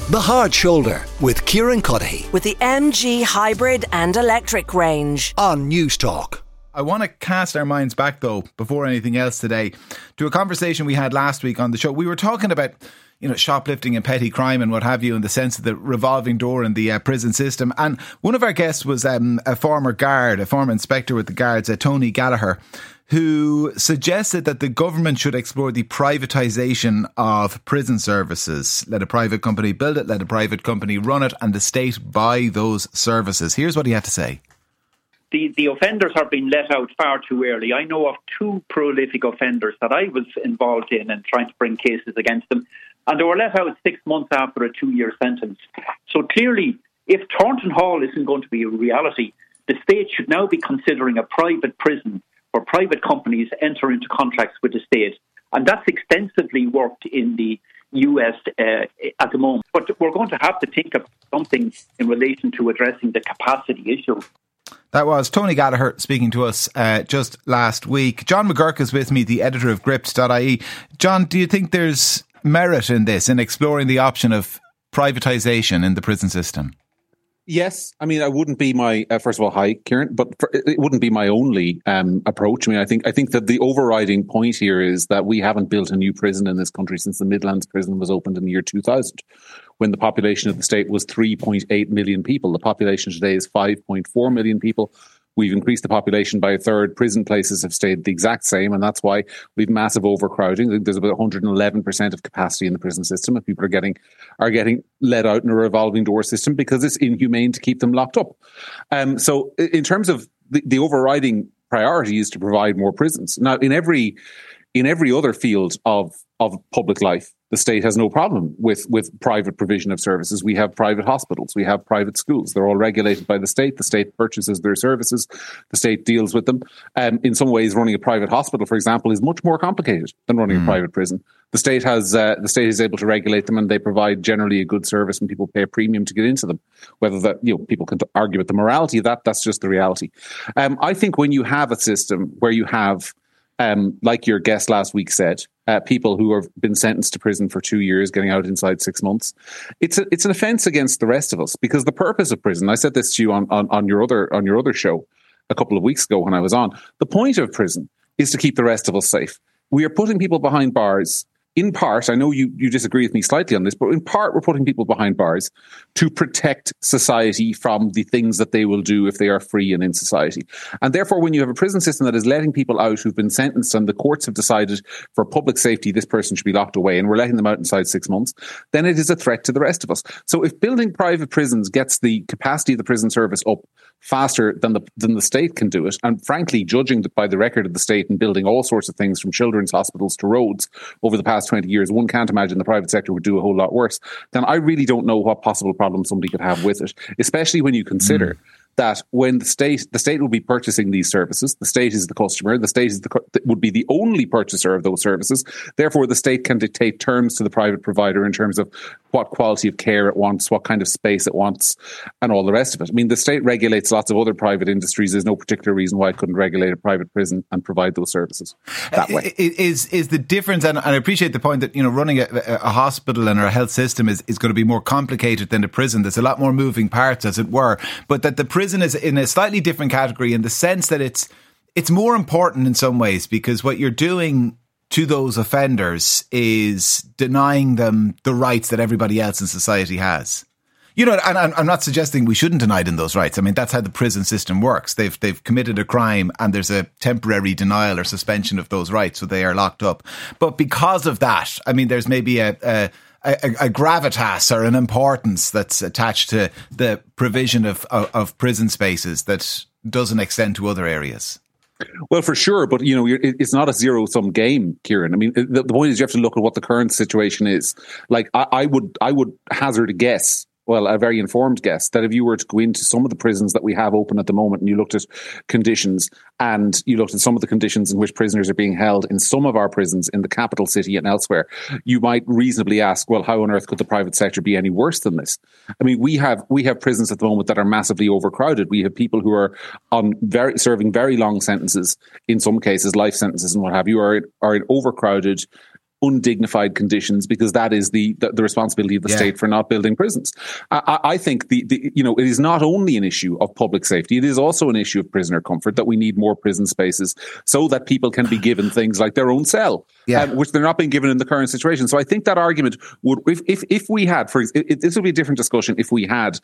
The Hard Shoulder with Kieran Cuddihy. With the MG hybrid and electric range. On News Talk. I want to cast our minds back, though, before anything else today, to a conversation we had last week on the show. We were talking about, shoplifting and petty crime and what have you, in the sense of the revolving door in the prison system. And one of our guests was a former guard, a former inspector with the guards, Tony Gallagher, who suggested that the government should explore the privatisation of prison services. Let a private company build it, let a private company run it, and the state buy those services. Here's what he had to say. The offenders are being let out far too early. I know of two prolific offenders that I was involved in and trying to bring cases against them, and they were let out 6 months after a 2-year sentence. So clearly, if Thornton Hall isn't going to be a reality, the state should now be considering a private prison where private companies enter into contracts with the state. And that's extensively worked in the US at the moment. But we're going to have to think of something in relation to addressing the capacity issue. That was Tony Gallagher speaking to us just last week. John McGurk is with me, the editor of Gript.ie. John, do you think there's merit in this, in exploring the option of privatisation in the prison system? Yes. I mean, I wouldn't be my, first of all, hi, Kieran, but it wouldn't be my only approach. I mean, I think that the overriding point here is that we haven't built a new prison in this country since the Midlands prison was opened in the year 2000, when the population of the state was 3.8 million people. The population today is 5.4 million people. We've increased the population by a third. Prison places have stayed the exact same, and that's why we've massive overcrowding. There's about 111% of capacity in the prison system, and people are getting let out in a revolving door system because it's inhumane to keep them locked up. So in terms of the overriding priority is to provide more prisons. Now, in every other field of public life, the state has no problem with private provision of services. We have private hospitals. We have private schools. They're all regulated by the state. The state purchases their services. The state deals with them. In some ways, running a private hospital, for example, is much more complicated than running a private prison. The state is able to regulate them, and they provide generally a good service, and people pay a premium to get into them. Whether that, people can argue with the morality of that, that's just the reality. I think when you have a system where you have, like your guest last week said, people who have been sentenced to prison for 2 years, getting out inside 6 months, it's an offence against the rest of us, because the purpose of prison, I said this to you on your other show a couple of weeks ago when I was on, the point of prison is to keep the rest of us safe. We are putting people behind bars. In part, I know you disagree with me slightly on this, but in part, we're putting people behind bars to protect society from the things that they will do if they are free and in society. And therefore, when you have a prison system that is letting people out who've been sentenced and the courts have decided for public safety, this person should be locked away, and we're letting them out inside 6 months, then it is a threat to the rest of us. So if building private prisons gets the capacity of the prison service up faster than the state can do it, and frankly, judging by the record of the state and building all sorts of things from children's hospitals to roads over the past 20 years, one can't imagine the private sector would do a whole lot worse, then I really don't know what possible problem somebody could have with it, especially when you consider that when the state will be purchasing these services, the state is the customer, the state would be the only purchaser of those services. Therefore, the state can dictate terms to the private provider in terms of what quality of care it wants, what kind of space it wants, and all the rest of it. I mean, the state regulates lots of other private industries. There's no particular reason why it couldn't regulate a private prison and provide those services that way. Is the difference, and I appreciate the point that, running a hospital and a health system is going to be more complicated than a prison. There's a lot more moving parts, as it were, but that the prison is in a slightly different category in the sense that it's more important in some ways, because what you're doing to those offenders is denying them the rights that everybody else in society has. And I'm not suggesting we shouldn't deny them those rights. I mean, that's how the prison system works. They've committed a crime and there's a temporary denial or suspension of those rights, so they are locked up. But because of that, I mean, there's maybe a gravitas or an importance that's attached to the provision of prison spaces that doesn't extend to other areas. Well, for sure, but it's not a zero-sum game, Kieran. I mean, the point is you have to look at what the current situation is. Like, I would hazard a guess, well, a very informed guess, that if you were to go into some of the prisons that we have open at the moment and you looked at conditions and you looked at some of the conditions in which prisoners are being held in some of our prisons in the capital city and elsewhere, you might reasonably ask, well, how on earth could the private sector be any worse than this? I mean, we have prisons at the moment that are massively overcrowded. We have people who are serving very long sentences, in some cases life sentences and what have you, are in overcrowded undignified conditions, because that is the responsibility of the state for not building prisons. I think it is not only an issue of public safety, it is also an issue of prisoner comfort, that we need more prison spaces so that people can be given things like their own cell, which they're not being given in the current situation. So I think that argument would, if we had, this would be a different discussion if we had,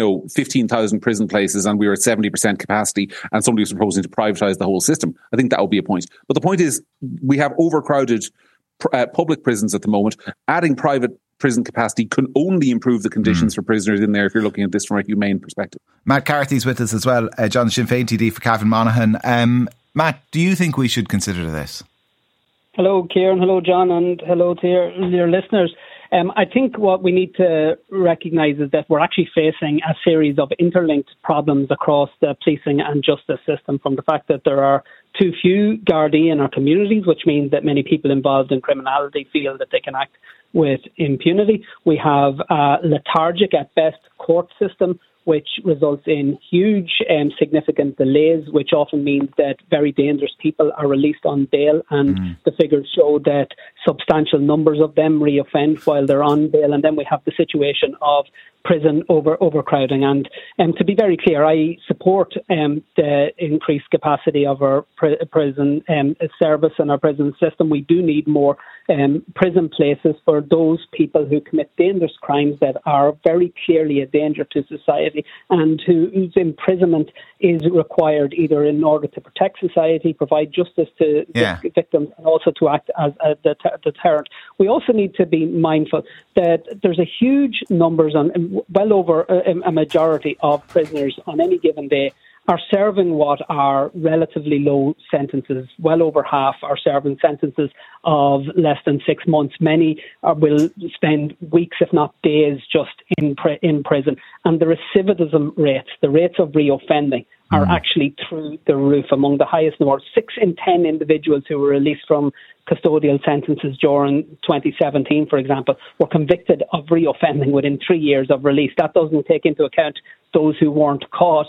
15,000 prison places and we were at 70% capacity and somebody was proposing to privatise the whole system. I think that would be a point. But the point is, we have overcrowded public prisons at the moment. Adding private prison capacity can only improve the conditions for prisoners in there, if you're looking at this from a humane perspective. Matt Carthy's with us as well, John Sinn Féin TD for Cavan Monaghan. Matt, do you think we should consider this? Hello, Kieran. Hello, John. And hello to your listeners. I think what we need to recognise is that we're actually facing a series of interlinked problems across the policing and justice system, from the fact that there are too few Gardaí in our communities, which means that many people involved in criminality feel that they can act with impunity. We have a lethargic at best court system, which results in huge significant delays, which often means that very dangerous people are released on bail, and the figures show that substantial numbers of them reoffend while they're on bail. And then we have the situation of prison overcrowding. And to be very clear, I support the increased capacity of our prison service and our prison system. We do need more prison places for those people who commit dangerous crimes that are very clearly a danger to society, and whose imprisonment is required either in order to protect society, provide justice to victims, and also to act as a deterrent. We also need to be mindful that there's a huge numbers, on well over a majority of prisoners on any given day are serving what are relatively low sentences. Well over half are serving sentences of less than 6 months. Many will spend weeks, if not days, just in prison. And the recidivism rates, the rates of reoffending, are actually through the roof, among the highest in the world. 6 in 10 individuals who were released from custodial sentences during 2017, for example, were convicted of reoffending within 3 years of release. That doesn't take into account those who weren't caught.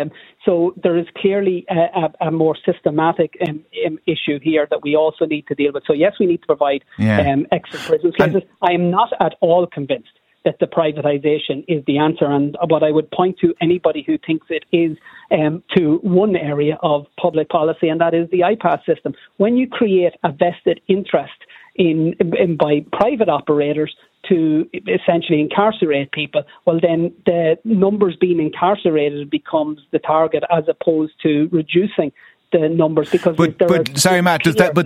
So there is clearly a more systematic issue here that we also need to deal with. So yes, we need to provide extra prison places. I am not at all convinced that the privatisation is the answer. And what I would point to anybody who thinks it is to one area of public policy, and that is the IPAS system. When you create a vested interest by private operators to essentially incarcerate people, well, then the numbers being incarcerated becomes the target, as opposed to reducing the numbers. Because sorry, Matt, does that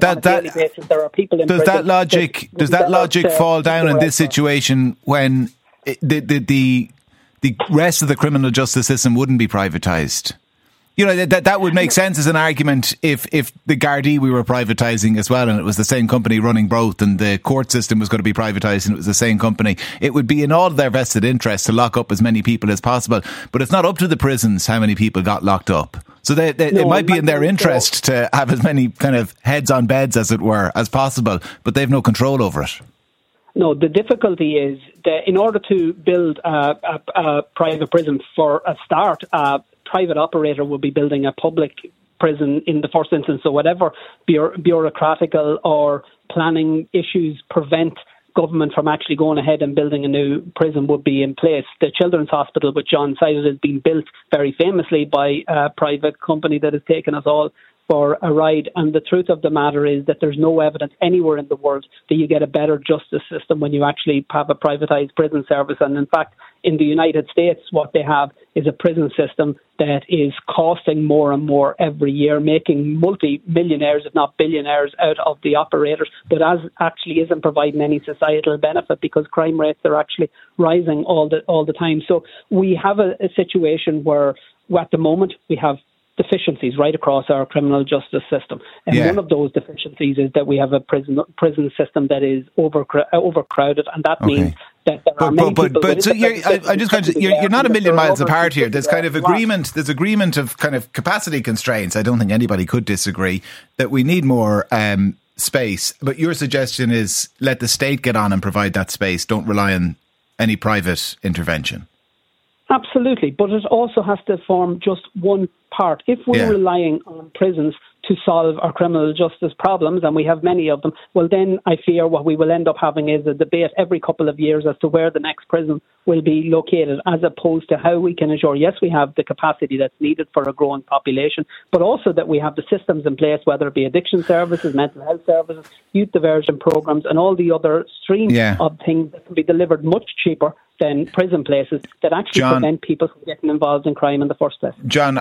logic fall down in this situation when the rest of the criminal justice system wouldn't be privatised? You know, that would make sense as an argument if the Gardaí we were privatising as well, and it was the same company running both, and the court system was going to be privatised and it was the same company. It would be in all their vested interest to lock up as many people as possible. But it's not up to the prisons how many people got locked up. So it might be in their interest to have as many kind of heads on beds, as it were, as possible, but they've no control over it. No, the difficulty is that in order to build a private prison, for a start, private operator will be building a public prison in the first instance. So whatever bureaucratical or planning issues prevent government from actually going ahead and building a new prison would be in place. The Children's Hospital, which John cited, has been built very famously by a private company that has taken us all for a ride. And the truth of the matter is that there's no evidence anywhere in the world that you get a better justice system when you actually have a privatised prison service. And in fact, in the United States, what they have is a prison system that is costing more and more every year, making multi-millionaires, if not billionaires, out of the operators, but actually isn't providing any societal benefit, because crime rates are actually rising all the time. So we have a situation where, at the moment, we have deficiencies right across our criminal justice system. And one of those deficiencies is that we have a prison system that is overcrowded, and that means that there are many people... But so you're not a million miles apart here. There's kind of agreement. There's agreement of kind of capacity constraints. I don't think anybody could disagree that we need more space. But your suggestion is let the state get on and provide that space. Don't rely on any private intervention. Absolutely, but it also has to form just one part. If we're relying on prisons to solve our criminal justice problems, and we have many of them, well, then I fear what we will end up having is a debate every couple of years as to where the next prison will be located, as opposed to how we can ensure, yes, we have the capacity that's needed for a growing population, but also that we have the systems in place, whether it be addiction services, mental health services, youth diversion programs, and all the other streams of things that can be delivered much cheaper than prison places that actually prevent people from getting involved in crime in the first place. John,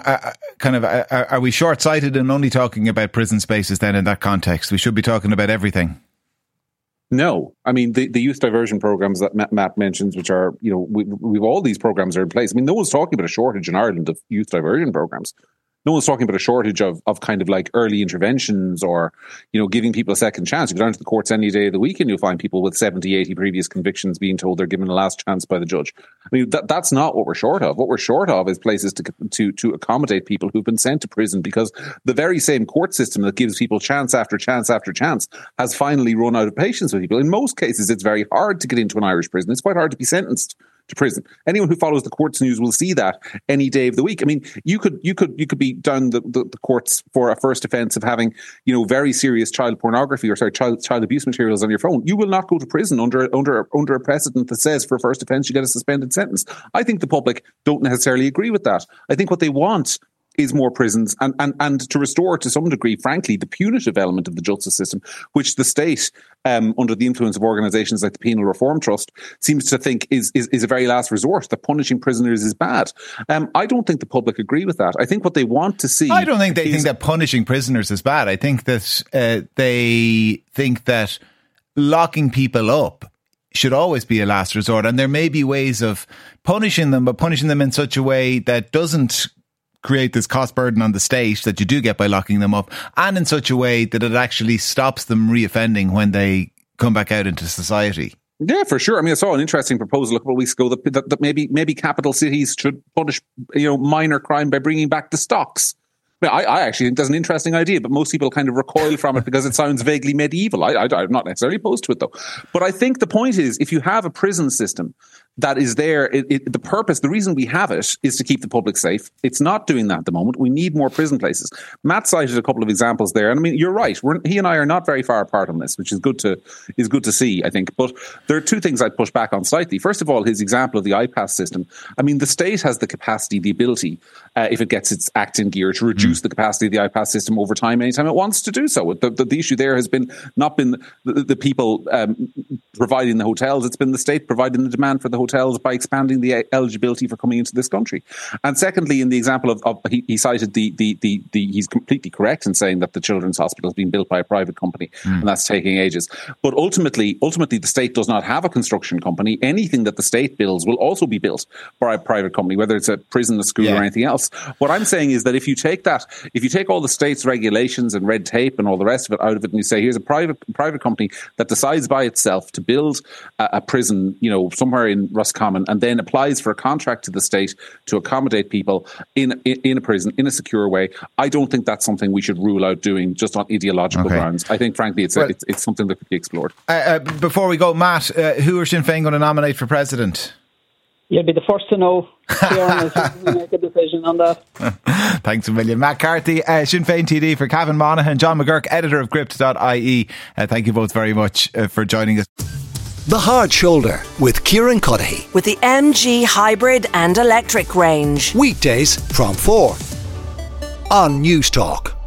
are we short-sighted in only talking about prison spaces then in that context? We should be talking about everything. No, I mean, the youth diversion programs that Matt mentions, which are, we've all these programs are in place. I mean, no one's talking about a shortage in Ireland of youth diversion programs. No one's talking about a shortage of kind of like early interventions or, giving people a second chance. You go down to the courts any day of the week and you'll find people with 70, 80 previous convictions being told they're given a last chance by the judge. I mean, that's not what we're short of. What we're short of is places to accommodate people who've been sent to prison because the very same court system that gives people chance after chance after chance has finally run out of patience with people. In most cases, it's very hard to get into an Irish prison. It's quite hard to be sentenced to prison. Anyone who follows the courts news will see that any day of the week. I mean, you could be down the courts for a first offence of having, very serious child pornography or child abuse materials on your phone. You will not go to prison under a precedent that says for a first offence you get a suspended sentence. I think the public don't necessarily agree with that. I think what they want is more prisons and to restore to some degree, frankly, the punitive element of the justice system, which the state, under the influence of organisations like the Penal Reform Trust, seems to think is a very last resort, that punishing prisoners is bad. I don't think the public agree with that. I think what they want to see... I don't think they think that punishing prisoners is bad. I think that they think that locking people up should always be a last resort, and there may be ways of punishing them, but punishing them in such a way that doesn't create this cost burden on the state that you do get by locking them up, and in such a way that it actually stops them reoffending when they come back out into society. Yeah, for sure. I mean, I saw an interesting proposal a couple of weeks ago that maybe capital cities should punish minor crime by bringing back the stocks. I actually think that's an interesting idea, but most people kind of recoil from it because it sounds vaguely medieval. I'm not necessarily opposed to it, though. But I think the point is, if you have a prison system that is there, the reason we have it is to keep the public safe. It's not doing that at the moment. We need more prison places. Matt cited a couple of examples there, and I mean, you're right. He and I are not very far apart on this, which is good to see, I think. But there are two things I'd push back on slightly. First of all, his example of the iPass system. I mean, the state has the capacity, the ability, if it gets its act in gear, to reduce the capacity of the iPass system over time, anytime it wants to do so. The issue there has not been the people providing the hotels. It's been the state providing the demand for the hotels by expanding the eligibility for coming into this country. And secondly, in the example of he cited he's completely correct in saying that the children's hospital is being built by a private company, and that's taking ages. But ultimately, the state does not have a construction company. Anything that the state builds will also be built by a private company, whether it's a prison, a school, or anything else. What I'm saying is that if you take all the state's regulations and red tape and all the rest of it out of it, and you say, here's a private company that decides by itself to build a prison, somewhere in Roscommon, and then applies for a contract to the state to accommodate people in a prison in a secure way, I don't think that's something we should rule out doing just on ideological grounds. I think, frankly, it's something that could be explored. Before we go, Matt, who are Sinn Féin going to nominate for president? You'll be the first to know. Kieran will make a decision on that. Thanks a million. Matt Carthy, Sinn Féin TD for Cavan Monaghan, John McGurk, editor of Gript.ie. Thank you both very much for joining us. The Hard Shoulder with Kieran Cuddihy. With the MG hybrid and electric range. Weekdays from 4 on News Talk.